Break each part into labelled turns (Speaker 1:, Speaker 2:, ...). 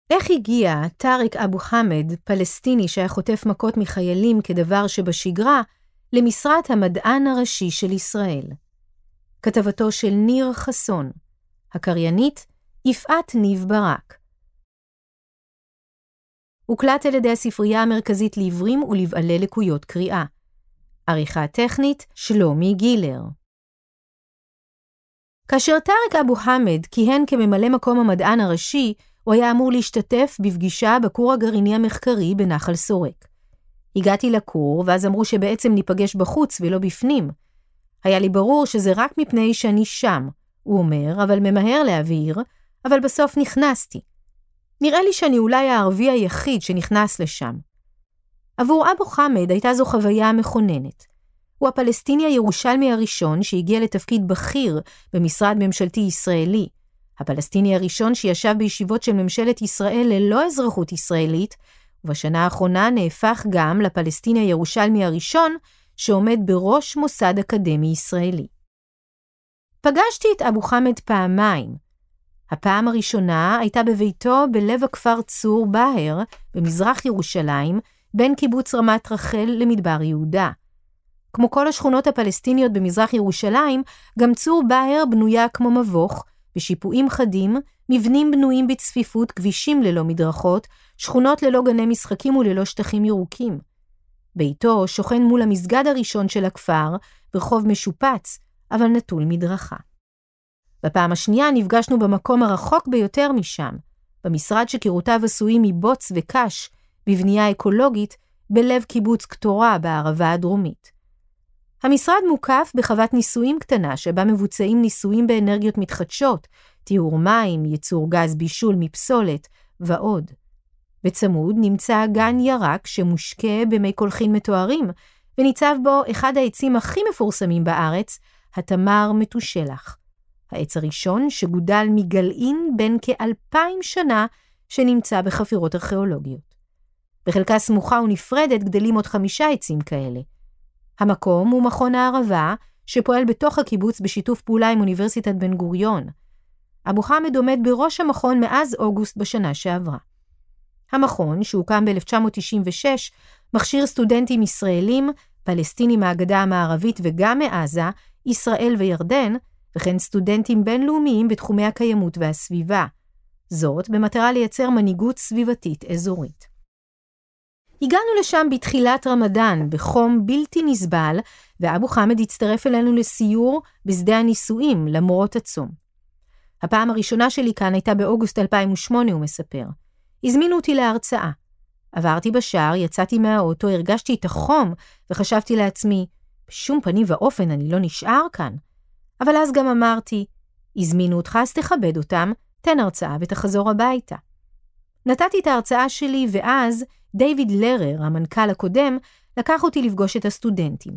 Speaker 1: איך הגיע טאריק אבו חמד, פלסטיני שהיה חוטף מכות מחיילים כדבר שבשגרה, למשרת המדען הראשי של ישראל? כתבתו של ניר חסון, הקריינית יפעת ניב ברק. הוקלט על ידי הספרייה המרכזית לעיוורים ולבעלי לקויות קריאה. עריכה טכנית שלומי גילר. כאשר טאריק אבו חמד כיהן כממלא מקום המדען הראשי, הוא היה אמור להשתתף בפגישה בכור הגרעיני המחקרי בנחל סורק. הגעתי לכור, ואז אמרו שבעצם ניפגש בחוץ ולא בפנים. היה לי ברור שזה רק מפני שאני שם, הוא אומר, אבל ממהר להבהיר, אבל בסוף נכנסתי. נראה לי שאני אולי הערבי היחיד שנכנס לשם. עבור אבו חמד הייתה זו חוויה מכוננת. הוא הפלסטיני הירושלמי הראשון שהגיע לתפקיד בכיר במשרד ממשלתי ישראלי, הפלסטיני הראשון שישב בישיבות של ממשלת ישראל ללא אזרחות ישראלית, ובשנה האחרונה נהפך גם לפלסטיני הירושלמי הראשון שעומד בראש מוסד אקדמי ישראלי. פגשתי את אבו חמד פעמיים. הפעם הראשונה הייתה בביתו בלב הכפר צור בהר, במזרח ירושלים, בין קיבוץ רמת רחל למדבר יהודה. כמו כל השכונות הפלסטיניות במזרח ירושלים, גם צור בהר בנויה כמו מבוך, בשיפועים חדים, מבנים בנויים בצפיפות, כבישים ללא מדרכות, שכונות ללא גני משחקים וללא שטחים ירוקים. ביתו שוכן מול המסגד הראשון של הכפר, ברחוב משופץ, אבל נטול מדרכה. בפעם השנייה נפגשנו במקום הרחוק ביותר משם, במשרד שקירותיו עשויים מבוץ וקש, בבנייה אקולוגית, בלב קיבוץ קטורה בערבה הדרומית. המשרד מוקף בחוות ניסויים קטנה שבה מבוצעים ניסויים באנרגיות מתחדשות, טיהור מים, ייצור גז בישול מפסולת ועוד. בצמוד נמצא גן ירק שמושקה במי קולחין מתוארים, וניצב בו אחד העצים הכי מפורסמים בארץ, התמר מתושלח. העץ הראשון שגודל מגלעין בין כ2,000 שנה שנמצא בחפירות ארכיאולוגיות. בחלקה סמוכה ונפרדת גדלים עוד 5 עצים כאלה. המקום הוא מכון הערבה, שפועל בתוך הקיבוץ בשיתוף פעולה עם אוניברסיטת בן גוריון. אבו חמד עומד בראש המכון מאז אוגוסט בשנה שעברה. המכון, שהוקם ב-1996, מכשיר סטודנטים ישראלים, פלסטינים מהגדה המערבית וגם מעזה, ישראל וירדן, וכן סטודנטים בינלאומיים בתחומי הקיימות והסביבה. זאת במטרה לייצר מנהיגות סביבתית אזורית. הגענו לשם בתחילת רמדאן, בחום בלתי נסבל, ואבו חמד הצטרף אלינו לסיור בשדה הניסויים, למרות הצום. הפעם הראשונה שלי כאן הייתה באוגוסט 2008, הוא מספר. הזמינו אותי להרצאה. עברתי בשער, יצאתי מהאוטו, הרגשתי את החום, וחשבתי לעצמי, בשום פנים ואופן אני לא נשאר כאן. אבל אז גם אמרתי, הזמינו אותך, אז תכבד אותם, תן הרצאה ותחזור הביתה. נתתי את ההרצאה שלי, ואז דיוויד לרר, המנכ"ל הקודם, לקח אותי לפגוש את הסטודנטים.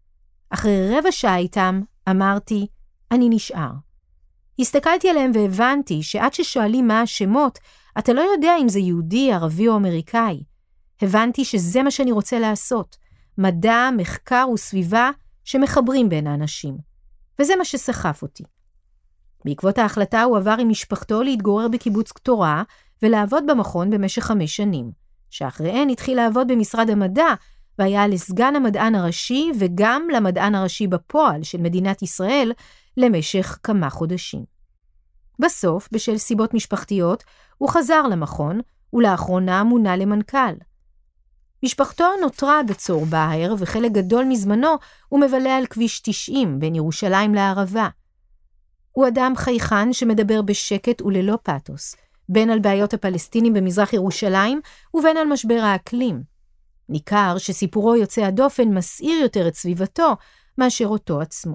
Speaker 1: אחרי 15 שעה איתם, אמרתי, אני נשאר. הסתכלתי עליהם והבנתי שעד ששואלים מה השמות, אתה לא יודע אם זה יהודי, ערבי או אמריקאי. הבנתי שזה מה שאני רוצה לעשות, מדע, מחקר וסביבה שמחברים בין האנשים. וזה מה שסחף אותי. בעקבות ההחלטה הוא עבר עם משפחתו להתגורר בקיבוץ קטורה ולעבוד במכון במשך 5 שנים, שאחריהן התחיל לעבוד במשרד המדע והיה לסגן המדען הראשי וגם למדען הראשי בפועל של מדינת ישראל למשך כמה חודשים. בסוף, בשל סיבות משפחתיות, הוא חזר למכון ולאחרונה מונה למנכ"ל. משפחתו נותרה בצור בהר וחלק גדול מזמנו הוא מבלה על כביש 90 בין ירושלים לערבה. הוא אדם חייכן שמדבר בשקט וללא פאתוס, בין על בעיות הפלסטינים במזרח ירושלים ובין על משבר האקלים. ניכר שסיפורו יוצא הדופן מסעיר יותר את סביבתו מאשר אותו עצמו.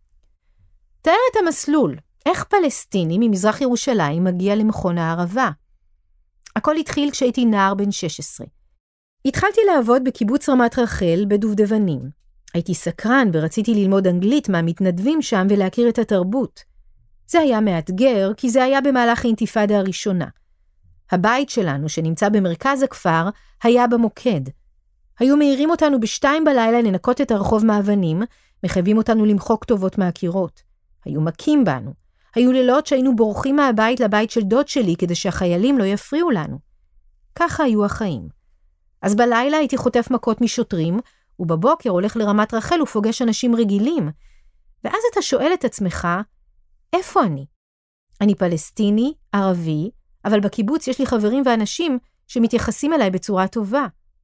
Speaker 1: תאר את המסלול, איך פלסטיני ממזרח ירושלים מגיע למכון הערבה. הכל התחיל כשהייתי נער בן 16. התחלתי לעבוד בקיבוץ רמת רחל בדובדבנים. הייתי סקרן ורציתי ללמוד אנגלית מהמתנדבים שם ולהכיר את התרבות. זה היה מאתגר כי זה היה במהלך האינתיפאדה הראשונה. הבית שלנו שנמצא במרכז הכפר היה במוקד. היו מעירים אותנו ב2 בלילה לנקות את הרחוב מאבנים, מחייבים אותנו למחוק כתובות מהקירות. היו מכים בנו. היו לילות שהיינו בורחים מהבית לבית של דוד שלי כדי שהחיילים לא יפריעו לנו. ככה היו החיים. אז בלילה הייתי חוטף מכות משוטרים, ובבוקר הולך לרמת רחל ופוגש אנשים רגילים. ואז אתה שואל את עצמך, איפה אני? אני פלסטיני, ערבי, אבל בקיבוץ יש לי חברים ואנשים שמתייחסים אליי בצורה טובה.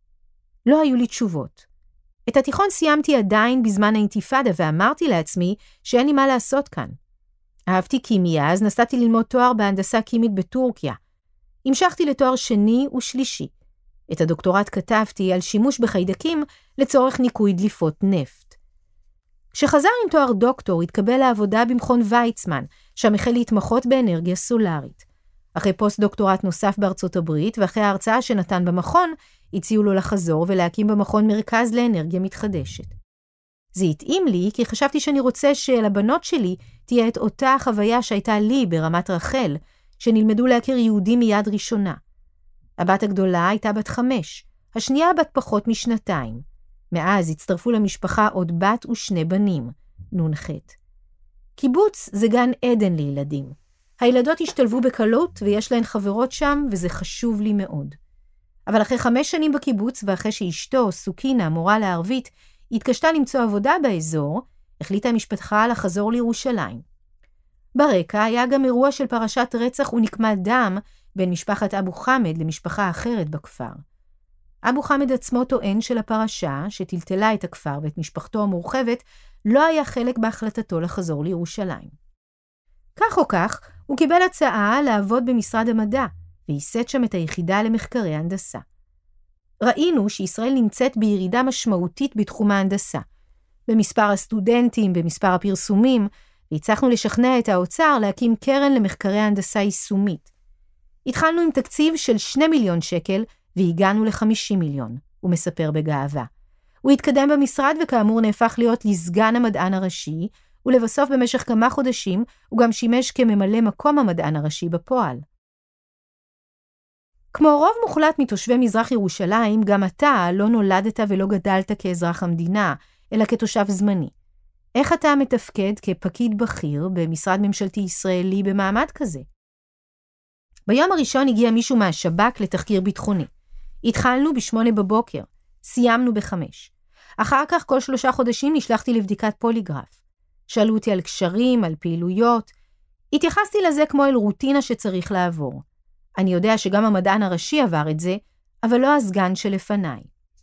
Speaker 1: לא היו לי תשובות. את התיכון סיימתי עדיין בזמן האינתיפאדה ואמרתי לעצמי שאין לי מה לעשות כאן. אהבתי כימיה, אז נסעתי ללמוד תואר בהנדסה כימית בטורקיה. המשכתי לתואר שני ושלישי. את הדוקטורט כתבתי על שימוש בחיידקים לצורך ניקוי דליפות נפט. כשחזר עם תואר דוקטור, התקבל לעבודה במכון ויצמן, שם החל להתמחות באנרגיה סולארית. אחרי פוסט דוקטורט נוסף בארצות הברית, ואחרי ההרצאה שנתן במכון, הציעו לו לחזור ולהקים במכון מרכז לאנרגיה מתחדשת. זה התאים לי כי חשבתי שאני רוצה שלבנות שלי תהיה את אותה חוויה שהייתה לי ברמת רחל, שנלמדו להכיר יהודים מיד ראשונה. הבת הגדולה הייתה בת 5, השנייה בת פחות משנתיים. מאז הצטרפו למשפחה עוד בת ו2 בנים, נ"ח. קיבוץ זה גן עדן לילדים. הילדות השתלבו בקלות ויש להן חברות שם, וזה חשוב לי מאוד. אבל אחרי 5 שנים בקיבוץ, ואחרי שאשתו, סוקינה, מורה לערבית, התקשתה למצוא עבודה באזור, החליטה המשפחה לחזור לירושלים. ברקע היה גם אירוע של פרשת רצח ונקמת דם בין משפחת אבו חמד למשפחה אחרת בכפר. אבו חמד עצמו טוען של הפרשה, שטלטלה את הכפר ואת משפחתו המורחבת, לא היה חלק בהחלטתו לחזור לירושלים. כך או כך, הוא קיבל הצעה לעבוד במשרד המדע, וייסד שם את היחידה למחקרי הנדסה. ראינו שישראל נמצאת בירידה משמעותית בתחום ההנדסה, במספר הסטודנטים, במספר הפרסומים, והצלחנו לשכנע את האוצר להקים קרן למחקרי הנדסה יישומית. התחלנו עם תקציב של 2 מיליון שקל, והגענו ל50 מיליון, הוא מספר בגאווה. הוא התקדם במשרד וכאמור נהפך להיות לסגן המדען הראשי, ולבסוף במשך כמה חודשים הוא גם שימש כממלא מקום המדען הראשי בפועל. כמו רוב מוחלט מתושבי מזרח ירושלים, גם אתה לא נולדת ולא גדלת כאזרח המדינה, אלא כתושב זמני. איך אתה מתפקד כפקיד בכיר במשרד ממשלתי ישראלי במעמד כזה? ביום הראשון הגיע מישהו מהשב"כ לתחקיר ביטחוני. התחלנו ב8 בבוקר, סיימנו ב5. אחר כך כל 3 חודשים נשלחתי לבדיקת פוליגרף. שאלו אותי על קשרים, על פעילויות. התייחסתי לזה כמו אל רוטינה שצריך לעבור. אני יודע שגם המדען הראשי עבר את זה, אבל לא הסגן שלפניי.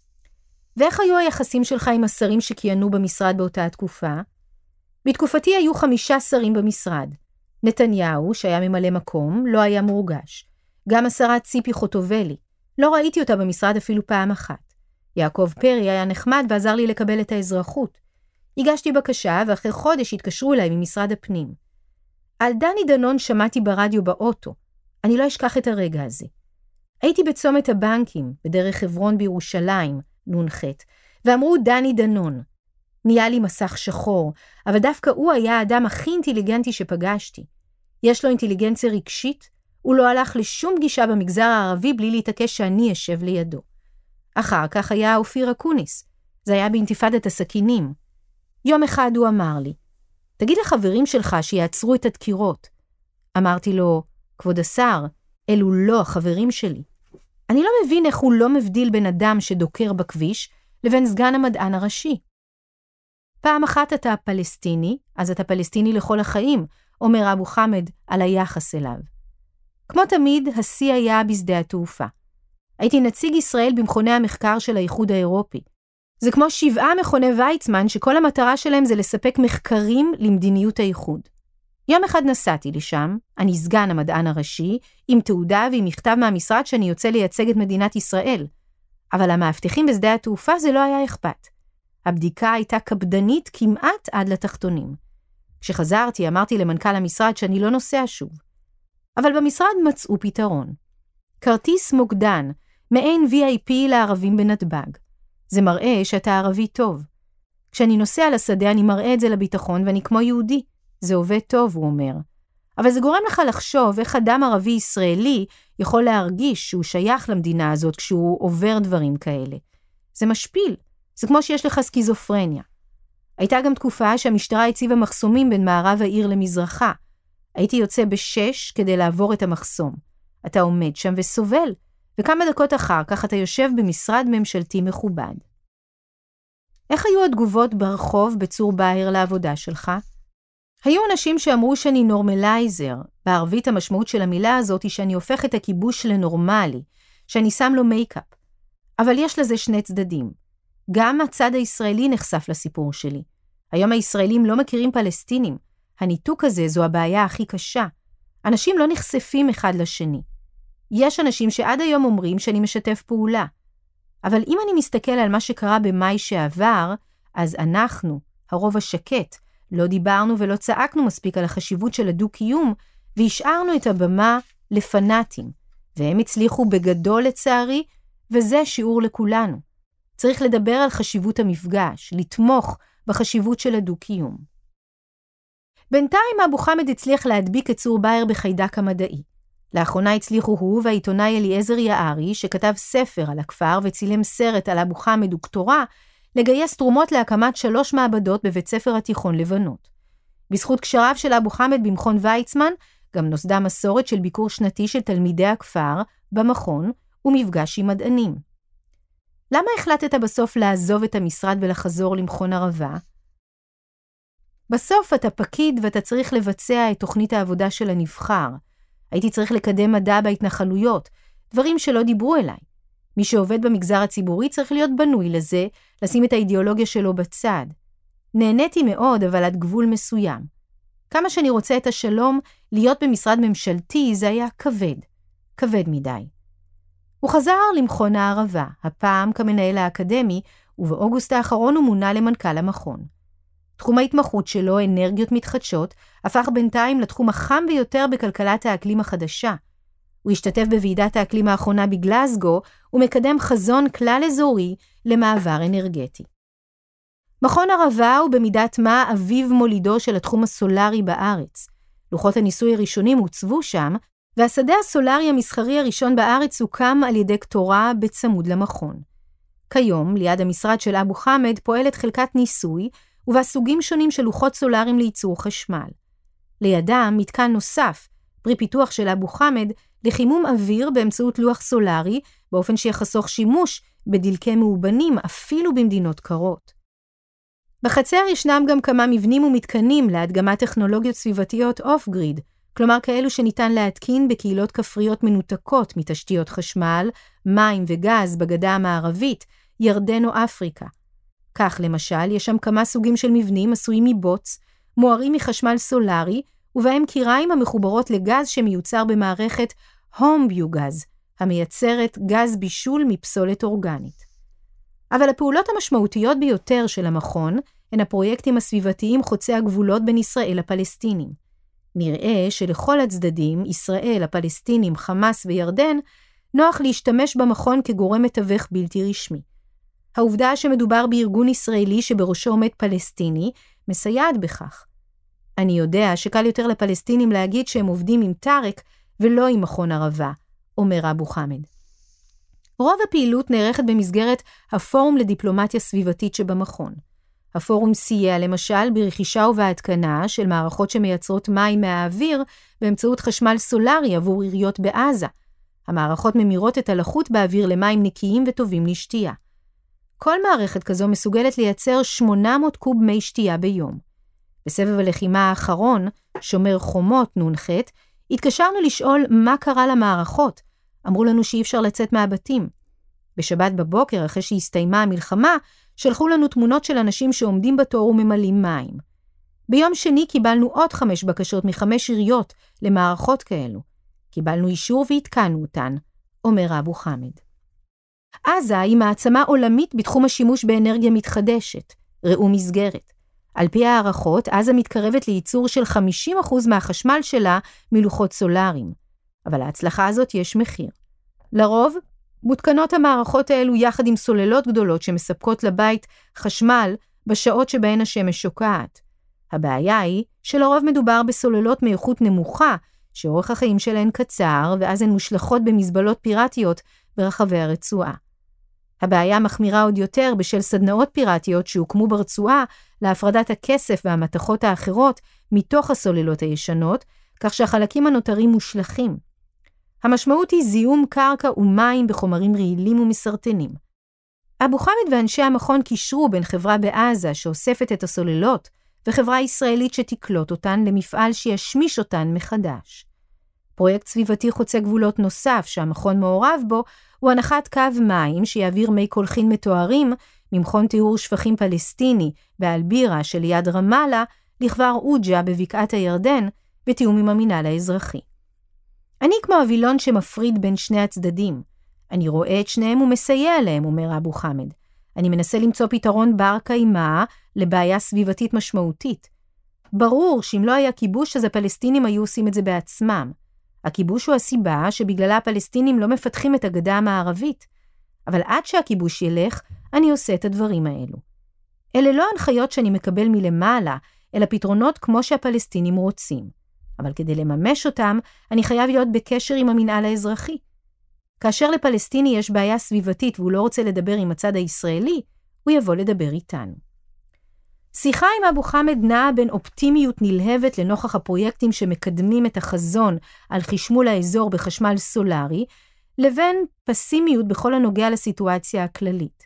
Speaker 1: ואיך היו היחסים שלך עם השרים שכיהנו במשרד באותה התקופה? בתקופתי היו 5 שרים במשרד. נתניהו, שהיה ממלא מקום, לא היה מורגש. גם השרה ציפי חוטובלי. לא ראיתי אותה במשרד אפילו פעם אחת. יעקב פרי היה נחמד ועזר לי לקבל את האזרחות. הגשתי בקשה ואחרי חודש התקשרו אליי ממשרד הפנים. על דני דנון שמעתי ברדיו באוטו. אני לא אשכח את הרגע הזה. הייתי בצומת הבנקים, בדרך חברון בירושלים, נ"ח, ואמרו דני דנון. נהיה לי מסך שחור, אבל דווקא הוא היה האדם הכי אינטליגנטי שפגשתי. יש לו אינטליגנציה רגשית, הוא לא הלך לשום פגישה במגזר הערבי בלי להתעקש שאני אשב לידו. אחר כך היה אופיר אקוניס. זה היה באינתיפאדת הסכינים. יום אחד הוא אמר לי, תגיד לחברים שלך שיעצרו את הדקירות. אמרתי לו, כבוד השר, אלו לא החברים שלי. אני לא מבין איך הוא לא מבדיל בין אדם שדוקר בכביש לבין סגן המדען הראשי. פעם אחת אתה פלסטיני, אז אתה פלסטיני לכל החיים, אומר אבו חמד על היחס אליו. כמו תמיד, השיא היה בשדה התעופה. הייתי נציג ישראל במכוני המחקר של האיחוד האירופי. זה כמו 7 מכוני ויצמן שכל המטרה שלהם זה לספק מחקרים למדיניות האיחוד. יום אחד נסעתי לשם, אני סגן המדען הראשי, עם תעודה ועם מכתב מהמשרד שאני יוצא לייצג את מדינת ישראל. אבל המאבטחים בשדה התעופה זה לא היה אכפת. הבדיקה הייתה קפדנית כמעט עד לתחתונים. כשחזרתי אמרתי למנכ"ל המשרד שאני לא נוסע שוב. אבל במשרד מצאו פתרון. כרטיס מוקדן, מעין VIP לערבים בנתב"ג. זה מראה שאתה ערבי טוב. כשאני נוסע לשדה אני מראה את זה לביטחון ואני כמו יהודי. זה עובד טוב, הוא אומר. אבל זה גורם לך לחשוב איך אדם ערבי ישראלי יכול להרגיש שהוא שייך למדינה הזאת כשהוא עובר דברים כאלה. זה משפיל. זה כמו שיש לך סקיזופרניה. הייתה גם תקופה שהמשטרה הציבה מחסומים בין מערב העיר למזרחה. הייתי יוצא ב-6 כדי לעבור את המחסום. אתה עומד שם וסובל, וכמה דקות אחר כך אתה יושב במשרד ממשלתי מכובד. איך היו התגובות ברחוב בצור באהר לעבודה שלך? היו אנשים שאמרו שאני נורמלייזר. בערבית המשמעות של המילה הזאת היא שאני הופך את הכיבוש לנורמלי, שאני שם לו מייקאפ. אבל יש לזה שני צדדים. גם הצד הישראלי נחשף לסיפור שלי. היום הישראלים לא מכירים פלסטינים. הניתוק הזה זו הבעיה הכי קשה. אנשים לא נחשפים אחד לשני. יש אנשים שעד היום אומרים שאני משתף פעולה. אבל אם אני מסתכל על מה שקרה במאי שעבר, אז אנחנו, הרוב השקט, לא דיברנו ולא צעקנו מספיק על החשיבות של הדו-קיום, והשארנו את הבמה לפנאטים. והם הצליחו בגדול לצערי, וזה שיעור לכולנו. צריך לדבר על חשיבות המפגש, לתמוך בחשיבות של הדו-קיום. בינתיים אבו חמד הצליח להדביק את צור באהר בחיידק המדעי. לאחרונה הצליחו הוא והעיתונאי אליעזר יערי, שכתב ספר על הכפר וצילם סרט על אבו חמד וקטורה, לגייס תרומות להקמת 3 מעבדות בבית ספר התיכון לבנות. בזכות קשריו של אבו חמד במכון ויצמן, גם נוסדה מסורת של ביקור שנתי של תלמידי הכפר במכון ומפגש עם מדענים. למה החלטת בסוף לעזוב את המשרד ולחזור למכון ערבה? בסוף אתה פקיד ואתה צריך לבצע את תוכנית העבודה של הנבחר. הייתי צריך לקדם מדע בהתנחלויות, דברים שלא דיברו אליי. מי שעובד במגזר הציבורי צריך להיות בנוי לזה, לשים את האידיאולוגיה שלו בצד. נהניתי מאוד, אבל עד גבול מסוים. כמה שאני רוצה את השלום, להיות במשרד ממשלתי זה היה כבד. כבד מדי. הוא חזר למכון הערבה, הפעם כמנהל האקדמי, ובאוגוסט האחרון הוא מונה למנכ"ל המכון. תחום ההתמחות שלו, אנרגיות מתחדשות, הפך בינתיים לתחום החם ביותר בכלכלת האקלים החדשה. הוא השתתף בוועידת האקלים האחרונה בגלזגו, ומקדם חזון כלל אזורי למעבר אנרגטי. מכון ערבה הוא במידת מה אביב מולידו של התחום הסולרי בארץ. לוחות הניסוי הראשונים הוצבו שם, והשדה הסולרי המסחרי הראשון בארץ הוקם על ידי קטורה בצמוד למכון. כיום, ליד המשרד של אבו חמד פועלת חלקת ניסוי, ובה סוגים שונים של לוחות סולריים לייצור חשמל. לידם מתקן נוסף, פרי פיתוח של אבו חמד, לחימום אוויר באמצעות לוח סולרי, באופן שיחסוך שימוש בדלקי מאובנים אפילו במדינות קרות. בחצר ישנם גם כמה מבנים ומתקנים להדגמת טכנולוגיות סביבתיות אוף-גריד, כלומר כאלו שניתן להתקין בקהילות כפריות מנותקות מתשתיות חשמל, מים וגז בגדה המערבית, ירדן או אפריקה. כך למשל, יש שם כמה סוגים של מבנים עשויים מבוץ, מוארים מחשמל סולרי, ובהם קיריים המחוברות לגז שמיוצר במערכת הום ביוגז, המייצרת גז בישול מפסולת אורגנית. אבל הפעולות המשמעותיות ביותר של המכון הן הפרויקטים הסביבתיים חוצי הגבולות בין ישראל לפלסטינים. נראה שלכל הצדדים, ישראל, הפלסטינים, חמאס וירדן, נוח להשתמש במכון כגורם מתווך בלתי רשמי. העובדה שמדובר בארגון ישראלי שבראשו עומד פלסטיני, מסייעת בכך. אני יודע שקל יותר לפלסטינים להגיד שהם עובדים עם טארק ולא עם מכון ערבה, אומר אבו חמד. רוב הפעילות נערכת במסגרת הפורום לדיפלומטיה סביבתית שבמכון. הפורום סייע למשל ברכישה ובהתקנה של מערכות שמייצרות מים מהאוויר באמצעות חשמל סולרי עבור עיריות בעזה. המערכות ממירות את הלחות באוויר למים נקיים וטובים לשתייה. כל מערכת כזו מסוגלת לייצר 800 קוב מי שתייה ביום. בסבב הלחימה האחרון, שומר חומות נ"ח, התקשרנו לשאול מה קרה למערכות. אמרו לנו שאי אפשר לצאת מהבתים. בשבת בבוקר, אחרי שהסתיימה המלחמה, שלחו לנו תמונות של אנשים שעומדים בתור וממלאים מים. ביום שני קיבלנו עוד 5 בקשות מ5 עיריות למערכות כאלו. קיבלנו אישור והתקנו אותן, אומר אבו חמד. עזה היא מעצמה עולמית בתחום השימוש באנרגיה מתחדשת. ראו מסגרת. על פי הערכות, עזה מתקרבת לייצור של 50% מהחשמל שלה מלוחות סולריים. אבל להצלחה הזאת יש מחיר. לרוב, מותקנות המערכות האלו יחד עם סוללות גדולות שמספקות לבית חשמל בשעות שבהן השמש שוקעת. הבעיה היא שלרוב מדובר בסוללות מאיכות נמוכה, שאורך החיים שלהן קצר, ואז הן מושלכות במזבלות פיראטיות ברחבי הרצועה. הבעיה מחמירה עוד יותר בשל סדנאות פיראטיות שהוקמו ברצועה להפרדת הכסף והמתכות האחרות מתוך הסוללות הישנות, כך שהחלקים הנותרים מושלכים. המשמעות היא זיהום קרקע ומים בחומרים רעילים ומסרטנים. אבו חמד ואנשי המכון קישרו בין חברה בעזה שאוספת את הסוללות וחברה ישראלית שתקלוט אותן למפעל שישמיש אותן מחדש. פרויקט סביבתי חוצה גבולות נוסף שהמכון מעורב בו הוא הנחת קו מים שיעביר מי קולחין מתוארים ממכון טיהור שפכים פלסטיני באלבירה שליד רמאללה לכבר אוג'ה בבקעת הירדן בתיאום עם המינהל האזרחי. אני כמו אבילון שמפריד בין שני הצדדים. אני רואה את שניהם ומסייע להם, אומר אבו חמד. אני מנסה למצוא פתרון בר קיימא לבעיה סביבתית משמעותית. ברור שאם לא היה כיבוש אז הפלסטינים היו עושים את זה בעצמם. הכיבוש הוא הסיבה שבגללה הפלסטינים לא מפתחים את הגדה המערבית. אבל עד שהכיבוש ילך, אני עושה את הדברים האלו. אלה לא הנחיות שאני מקבל מלמעלה, אלא פתרונות כמו שהפלסטינים רוצים. אבל כדי לממש אותם, אני חייב להיות בקשר עם המינהל האזרחי. כאשר לפלסטיני יש בעיה סביבתית והוא לא רוצה לדבר עם הצד הישראלי, הוא יבוא לדבר איתנו. שיחה עם אבו חמד נעה בין אופטימיות נלהבת לנוכח הפרויקטים שמקדמים את החזון על חשמול האזור בחשמל סולרי, לבין פסימיות בכל הנוגע לסיטואציה הכללית.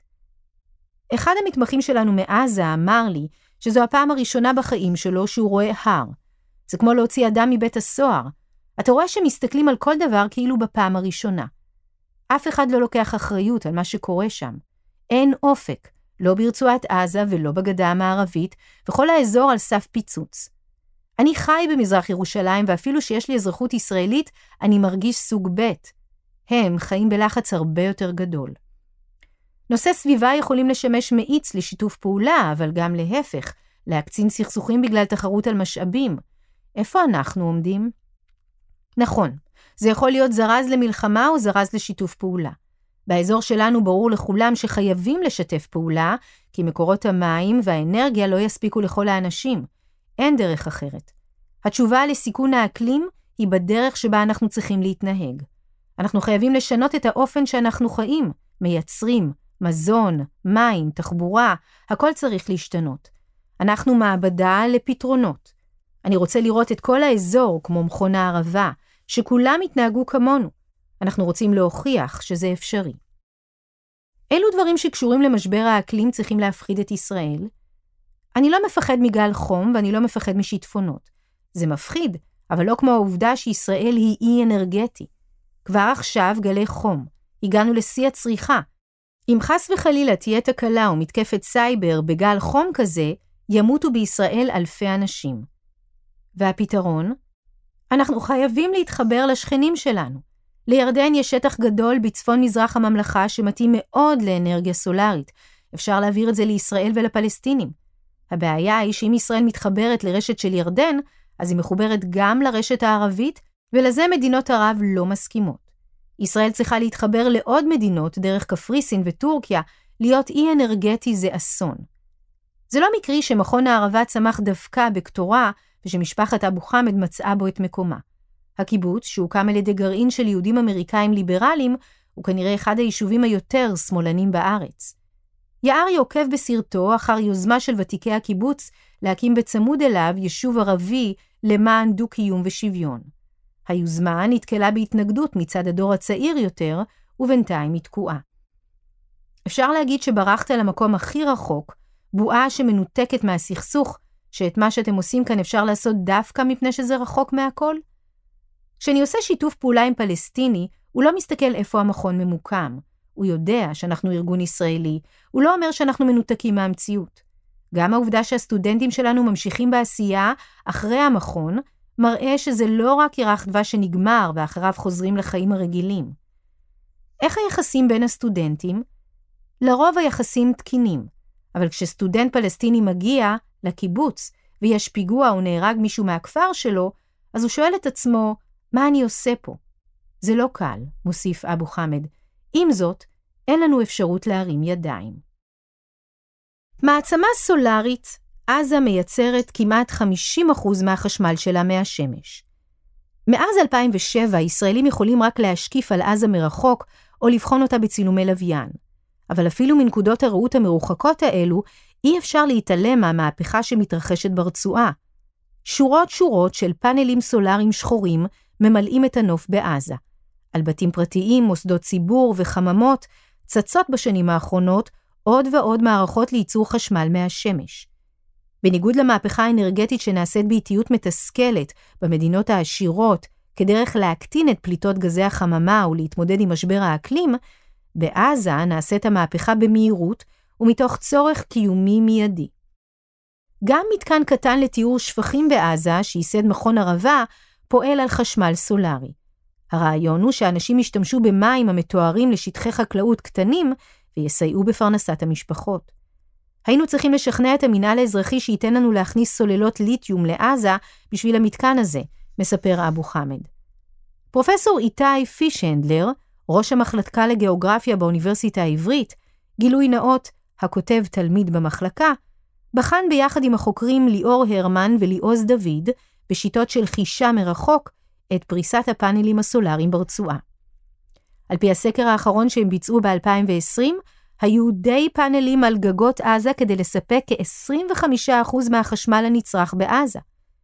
Speaker 1: אחד המתמחים שלנו מעזה אמר לי שזו הפעם הראשונה בחיים שלו שהוא רואה הר. זה כמו להוציא אדם מבית הסוהר. אתה רואה שמסתכלים על כל דבר כאילו בפעם הראשונה. אף אחד לא לוקח אחריות על מה שקורה שם. אין אופק, לא ברצועת עזה ולא בגדה המערבית, וכל האזור על סף פיצוץ. אני חי במזרח ירושלים, ואפילו שיש לי אזרחות ישראלית, אני מרגיש סוג ב'. הם חיים בלחץ הרבה יותר גדול. נושא סביבה יכולים לשמש מאיץ לשיתוף פעולה, אבל גם להפך, להקצין סכסוכים בגלל תחרות על משאבים. איפה אנחנו עומדים? נכון, זה יכול להיות זרז למלחמה או זרז לשיתוף פעולה. באזור שלנו ברור לכולם שחייבים לשתף פעולה, כי מקורות המים והאנרגיה לא יספיקו לכל האנשים. אין דרך אחרת. התשובה לסיכון האקלים היא בדרך שבה אנחנו צריכים להתנהג. אנחנו חייבים לשנות את האופן שאנחנו חיים, מייצרים, מזון, מים, תחבורה, הכל צריך להשתנות. אנחנו מעבדה לפתרונות. אני רוצה לראות את כל האזור כמו מכון הערבה, שכולם יתנהגו כמונו. אנחנו רוצים להוכיח שזה אפשרי. אילו דברים שקשורים למשבר האקלים צריכים להפחיד את ישראל? אני לא מפחד מגל חום ואני לא מפחד משיטפונות. זה מפחיד, אבל לא כמו העובדה שישראל היא אי אנרגטי. כבר עכשיו גלי חום. הגענו לשיא הצריכה. אם חס וחלילה תהיה תקלה או מתקפת סייבר בגל חום כזה, ימותו בישראל אלפי אנשים. והפתרון? אנחנו חייבים להתחבר לשכנים שלנו. לירדן יש שטח גדול בצפון מזרח הממלכה שמתאים מאוד לאנרגיה סולרית. אפשר להעביר את זה לישראל ולפלסטינים. הבעיה היא שאם ישראל מתחברת לרשת של ירדן, אז היא מחוברת גם לרשת הערבית, ולזה מדינות ערב לא מסכימות. ישראל צריכה להתחבר לעוד מדינות דרך קפריסין וטורקיה, להיות אי אנרגטי זה אסון. זה לא מקרי שמכון הערבה צמח דווקא בקטורה, ושמשפחת אבו חמד מצאה בו את מקומה. הקיבוץ, שהוקם על ידי גרעין של יהודים אמריקאים ליברליים, הוא כנראה אחד היישובים היותר שמאלנים בארץ. יערי עוקב בסרטו אחר יוזמה של ותיקי הקיבוץ להקים בצמוד אליו יישוב ערבי למען דו-קיום ושוויון. היוזמה נתקלה בהתנגדות מצד הדור הצעיר יותר, ובינתיים היא תקועה. אפשר להגיד שברחת למקום הכי רחוק, בועה שמנותקת מהסכסוך, שאת מה שאתם עושים כאן אפשר לעשות דווקא מפני שזה רחוק מהכל? כשאני עושה שיתוף פעולה עם פלסטיני, הוא לא מסתכל איפה המכון ממוקם. הוא יודע שאנחנו ארגון ישראלי, הוא לא אומר שאנחנו מנותקים מהמציאות. גם העובדה שהסטודנטים שלנו ממשיכים בעשייה אחרי המכון, מראה שזה לא רק ירח דבש שנגמר ואחריו חוזרים לחיים הרגילים. איך היחסים בין הסטודנטים? לרוב היחסים תקינים, אבל כשסטודנט פלסטיני מגיע לקיבוץ ויש פיגוע או נהרג מישהו מהכפר שלו, אז הוא שואל את עצמו, מה אני עושה פה? זה לא קל, מוסיף אבו חמד. עם זאת, אין לנו אפשרות להרים ידיים. מעצמה סולרית, עזה מייצרת כמעט 50% מהחשמל שלה מהשמש. מאז 2007, ישראלים יכולים רק להשקיף על עזה מרחוק או לבחון אותה בצילומי לוויין. אבל אפילו מנקודות הראות המרוחקות האלו, אי אפשר להתעלם מהמהפכה שמתרחשת ברצועה. שורות של פאנלים סולריים שחורים ממלאים את הנוף בעזה. על בתים פרטיים, מוסדות ציבור וחממות צצות בשנים האחרונות עוד ועוד מערכות לייצור חשמל מהשמש. בניגוד למהפכה האנרגטית שנעשית באיטיות מתסכלת במדינות העשירות, כדרך להקטין את פליטות גזי החממה ולהתמודד עם משבר האקלים, בעזה נעשית המהפכה במהירות ומתוך צורך קיומי מיידי. גם מתקן קטן לטיהור שפכים בעזה, שייסד מכון ערבה, פועל על חשמל סולרי. הרעיון הוא שאנשים ישתמשו במים המתוארים לשטחי חקלאות קטנים ויסייעו בפרנסת המשפחות. היינו צריכים לשכנע את המינהל האזרחי שייתן לנו להכניס סוללות ליתיום לעזה בשביל המתקן הזה, מספר אבו חמד. פרופסור איתי פישנדלר, ראש המחלקה לגיאוגרפיה באוניברסיטה העברית, גילוי נאות, הכותב תלמיד במחלקה, בחן ביחד עם החוקרים ליאור הרמן וליעוז דוד, בשיטות של חישה מרחוק, את פריסת הפאנלים הסולריים ברצועה. על פי הסקר האחרון שהם ביצעו ב-2020, היו די פאנלים על גגות עזה כדי לספק כ-25% מהחשמל הנצרך בעזה.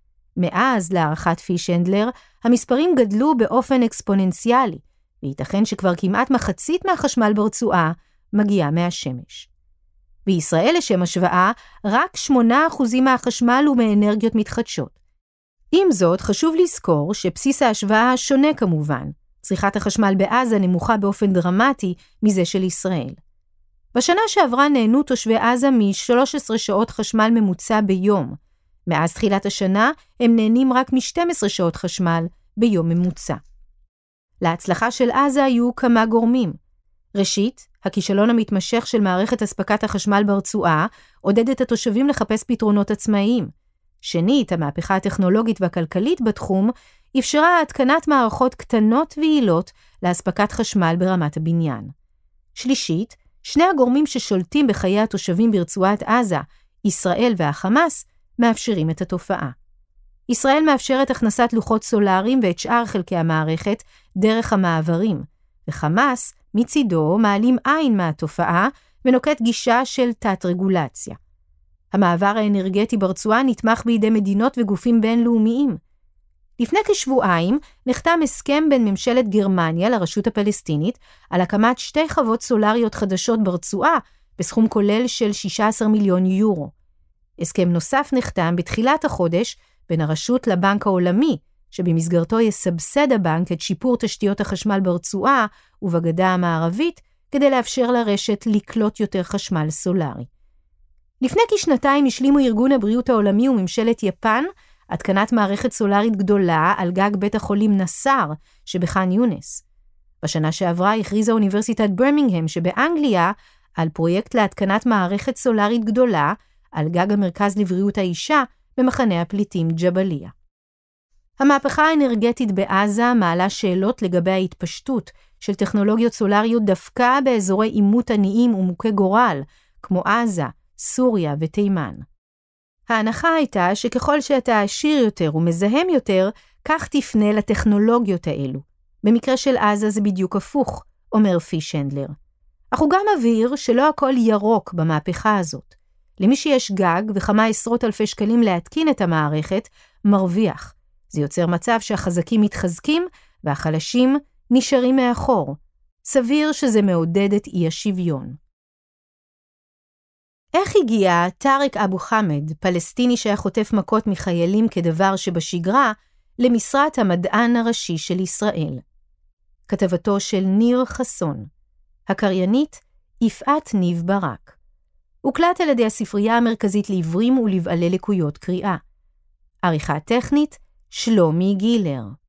Speaker 1: מאז, להערכת פישנדלר, המספרים גדלו באופן אקספוננציאלי, וייתכן שכבר כמעט מחצית מהחשמל ברצועה מגיעה מהשמש. בישראל, לשם השוואה, רק 8% מהחשמל הוא מאנרגיות מתחדשות. עם זאת, חשוב לזכור שבסיס ההשוואה שונה כמובן. צריכת החשמל בעזה נמוכה באופן דרמטי מזה של ישראל. בשנה שעברה נהנו תושבי עזה מ-13 שעות חשמל ממוצע ביום. מאז תחילת השנה הם נהנים רק מ-12 שעות חשמל ביום ממוצע. להצלחה של עזה היו כמה גורמים. ראשית, הכישלון המתמשך של מערכת הספקת החשמל ברצועה עודד את התושבים לחפש פתרונות עצמאיים. שנית, המהפכה הטכנולוגית והכלכלית בתחום אפשרה התקנת מערכות קטנות ויעילות להספקת חשמל ברמת הבניין. שלישית, שני הגורמים ששולטים בחיי התושבים ברצועת עזה, ישראל והחמאס, מאפשרים את התופעה. ישראל מאפשרת הכנסת לוחות סולריים ואת שאר חלקי המערכת דרך המעברים, וחמאס מצידו מעלים עין מהתופעה ונוקט גישה של תת-רגולציה. המעבר האנרגטי ברצועה נתמך בידי מדינות וגופים בינלאומיים. לפני כשבועיים נחתם הסכם בין ממשלת גרמניה לרשות הפלסטינית על הקמת 2 חוות סולריות חדשות ברצועה בסכום כולל של 16 מיליון יורו. הסכם נוסף נחתם בתחילת החודש בין הרשות לבנק העולמי, שבמסגרתו יסבסד הבנק את שיפור תשתיות החשמל ברצועה ובגדה המערבית, כדי לאפשר לרשת לקלוט יותר חשמל סולרי. לפני כשנתיים השלימו ארגון הבריאות העולמי וממשלת יפן התקנת מערכת סולרית גדולה על גג בית החולים נסר שבח'אן יונס. בשנה שעברה הכריזה אוניברסיטת ברמינגהם שבאנגליה על פרויקט להתקנת מערכת סולרית גדולה על גג המרכז לבריאות האישה במחנה הפליטים ג'בליה. המהפכה האנרגטית בעזה מעלה שאלות לגבי ההתפשטות של טכנולוגיות סולריות דווקא באזורי עימות עניים ומוכי גורל, כמו עזה, סוריה ותימן. ההנחה הייתה שככל שאתה עשיר יותר ומזהם יותר, כך תפנה לטכנולוגיות האלו. במקרה של עזה זה בדיוק הפוך, אומר פישנדלר. אך הוא גם מבהיר שלא הכל ירוק במהפכה הזאת. למי שיש גג וכמה עשרות אלפי שקלים להתקין את המערכת, מרוויח. זה יוצר מצב שהחזקים מתחזקים והחלשים נשארים מאחור. סביר שזה מעודד את אי השוויון. איך הגיע טארק אבו חמד, פלסטיני שהיה חוטף מכות מחיילים כדבר שבשגרה, למשרת המדען הראשי של ישראל? כתבתו של ניר חסון. הקריינית, יפעת ניב ברק. הוקלט על ידי הספרייה המרכזית לעיוורים ולבעלי לקויות קריאה. עריכה טכנית, שלומי גילר.